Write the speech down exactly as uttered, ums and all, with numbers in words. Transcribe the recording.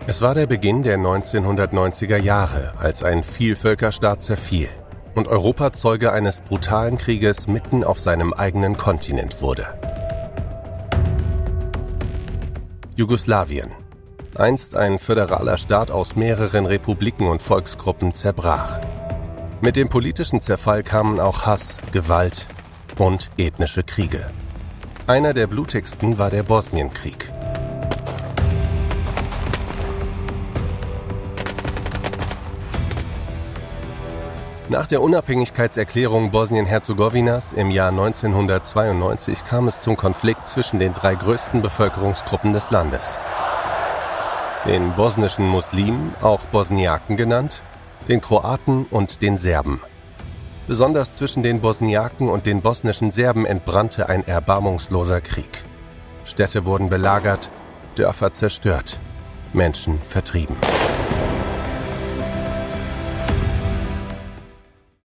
Es war der Beginn der neunzehnhundertneunziger Jahre, als ein Vielvölkerstaat zerfiel und Europa Zeuge eines brutalen Krieges mitten auf seinem eigenen Kontinent wurde. Jugoslawien, einst ein föderaler Staat aus mehreren Republiken und Volksgruppen, zerbrach. Mit dem politischen Zerfall kamen auch Hass, Gewalt und ethnische Kriege. Einer der blutigsten war der Bosnienkrieg. Nach der Unabhängigkeitserklärung Bosnien-Herzegowinas im Jahr neunzehnhundertzweiundneunzig kam es zum Konflikt zwischen den drei größten Bevölkerungsgruppen des Landes. Den bosnischen Muslimen, auch Bosniaken genannt, den Kroaten und den Serben. Besonders zwischen den Bosniaken und den bosnischen Serben entbrannte ein erbarmungsloser Krieg. Städte wurden belagert, Dörfer zerstört, Menschen vertrieben.